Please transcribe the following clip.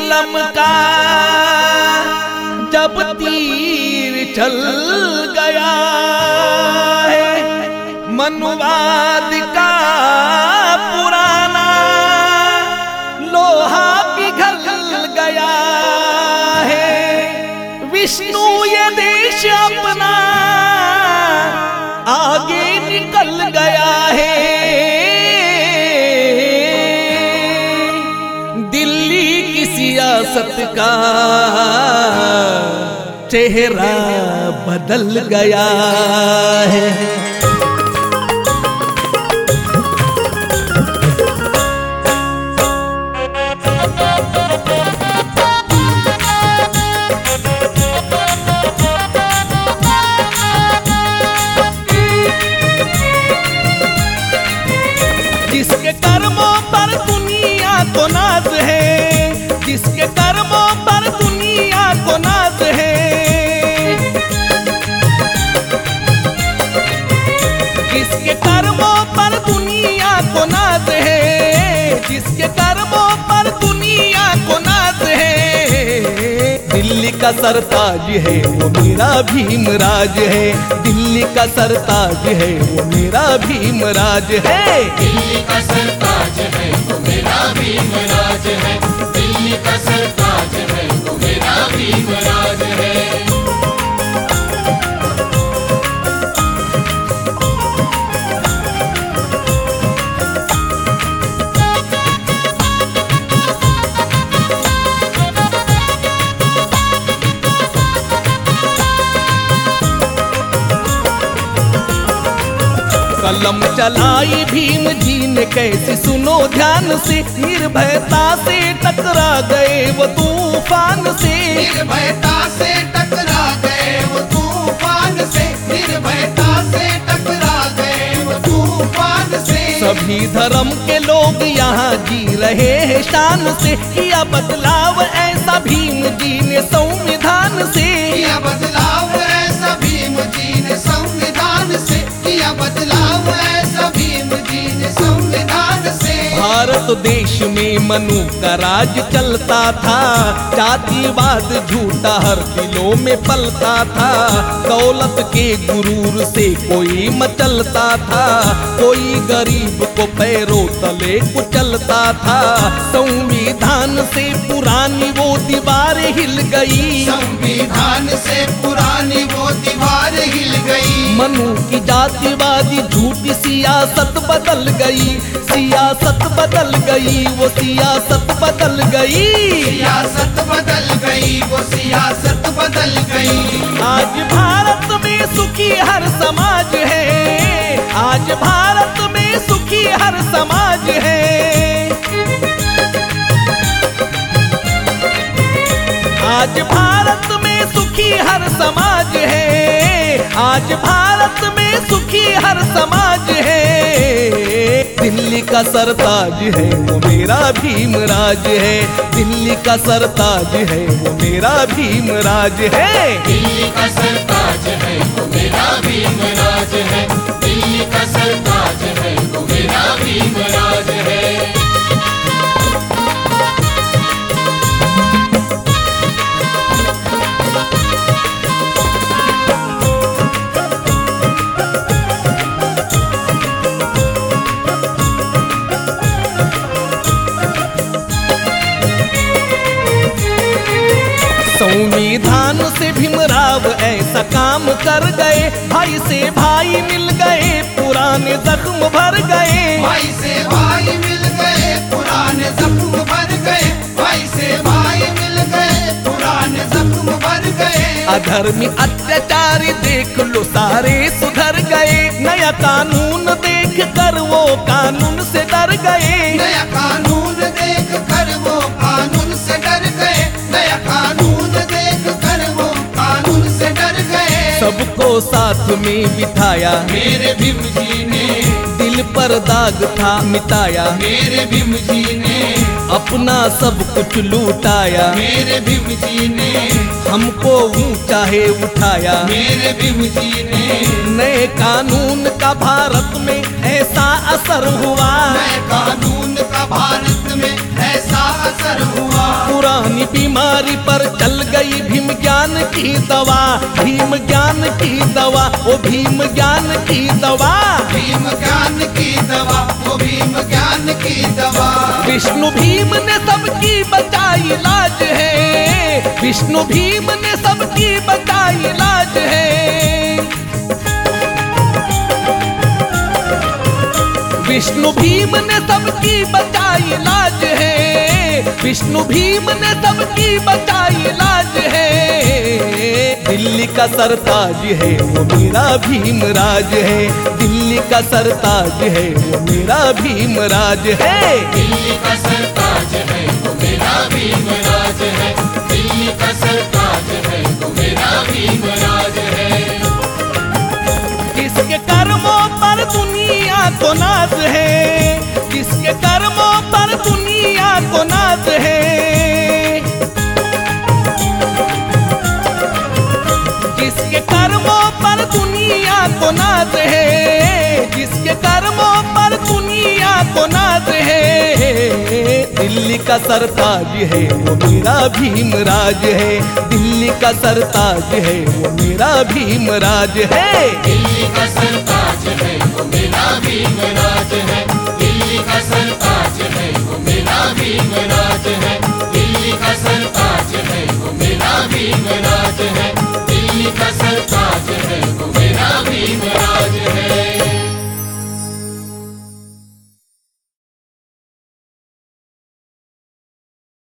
कलम का जब तीर चल गया है, मनुवाद का पुराना लोहा पिघल गया है। विष्णु ये देश अपना आगे निकल गया है। दिल्ली की सियासत का चेहरा बदल गया है। जिसके कर्मों पर दुनिया को नाज है, जिसके कर्मों पर दुनिया को नाज है, जिसके कर्मों पर दुनिया को नाज है, जिसके कर्मों पर दुनिया को नाज है। दिल्ली का सरताज है वो मेरा भीमराज है, दिल्ली का सरताज है वो मेरा भीमराज है। दिल्ली का सरताज है वो मेरा भीमराज है, दिल्ली का सरताज है वो मेरा भीमराज है। कलम चलाई भीम जी ने कैसी सुनो ध्यान से, निर्भयता से टकरा गए वो तूफान से, निर्भयता से टकरा गए वो तूफान से, निर्भयता से टकरा गए वो तूफान से। सभी धर्म के लोग यहाँ जी रहे हैं शान से, किया बदलाव ऐसा भीम जी ने संविधान से, किया बदलाव ऐसा भीम जी ने संविधान से, किया बदलाव ऐसा भीम जी ने संविधान से। भारत देश में मनु का राज चलता था, जातिवाद झूठा हर दिलों में पलता था, दौलत के गुरूर से कोई मचलता था, कोई गरीब को पैरों तले कुचलता था। संविधान से पुरानी वो दीवार हिल गई, संविधान से पुरानी वो दीवार हिल गई। मनु की जातिवादी झूठी सियासत बदल गई, सियासत बदल गई, वो सियासत बदल गई, सियासत बदल गई, वो सियासत बदल गई। आज भारत में सुखी हर समाज है, आज भारत में सुखी हर समाज है। आज भारत में सुखी हर समाज है, आज भारत में सुखी हर समाज है। दिल्ली का सरताज है वो मेरा भीमराज है, दिल्ली का सरताज है वो मेरा भीमराज है। दिल्ली का सरताज है वो मेरा भीमराज है, दिल्ली का सरताज है वो मेरा भीमराज है। संविधान से भीमराव ऐसा काम कर गए, भाई से भाई मिल गए, पुराने जख्म भर गए, भाई से भाई मिल गए, पुराने जख्म भर गए, भाई से भाई मिल गए, पुराने जख्म भर गए। अधर्मी अत्याचारी देख लो सारे सुधर गए, नया कानून देख कर वो कानून से डर गए, नया कानून देख कर वो कानून से डर गए, नया कानून देख कर वो कानून से डर गए। सबको साथ में बिठाया मेरे भीम जी ने, दिल पर दाग था मिटाया, मेरे भीम जी ने अपना सब कुछ लूटाया, मेरे भीम जी ने हमको ऊंचा है उठाया, मेरे भीम जी ने नए कानून का भारत में ऐसा असर हुआ, नए कानून का भारत में कैसा असर हुआ। पुरानी बीमारी पर चल गई भीम ज्ञान की दवा, भीम ज्ञान की दवा, ओ भीम ज्ञान की दवा। भीम ज्ञान की दवा, वो भीम ज्ञान की दवा। विष्णु भीम ने सबकी बचाई लाज है, विष्णु भीम ने सबकी बचाई लाज है। विष्णु भीम ने सबकी बचाई लाज है, विष्णु भीम ने सबकी बचाई लाज है। दिल्ली का सरताज है वो मेरा भीम राज है, दिल्ली का सरताज है वो मेरा भीम राज है। दिल्ली का सरताज है वो मेरा भीम राज है, दिल्ली का सरताज है वो मेरा भीम राज है। किसके कर्मों पर दुनिया को नाज है, किसके कर्मों पर दुनिया को नाज है। जिसके कर्मों पर दुनिया को नाज है, जिसके कर्मों पर दुनिया को नाज है। दिल्ली का सरताज है वो मेरा भीम राज है, दिल्ली का सरताज है वो मेरा भीम राज है। दिल्ली का सरताज है वो मेरा भीम राज है, दिल्ली का सरताज है वो मेरा भीम राज है, दिल्ली का सरताज है वो मेरा भीम राज है, दिल्ली का सरताज है वो मेरा भीम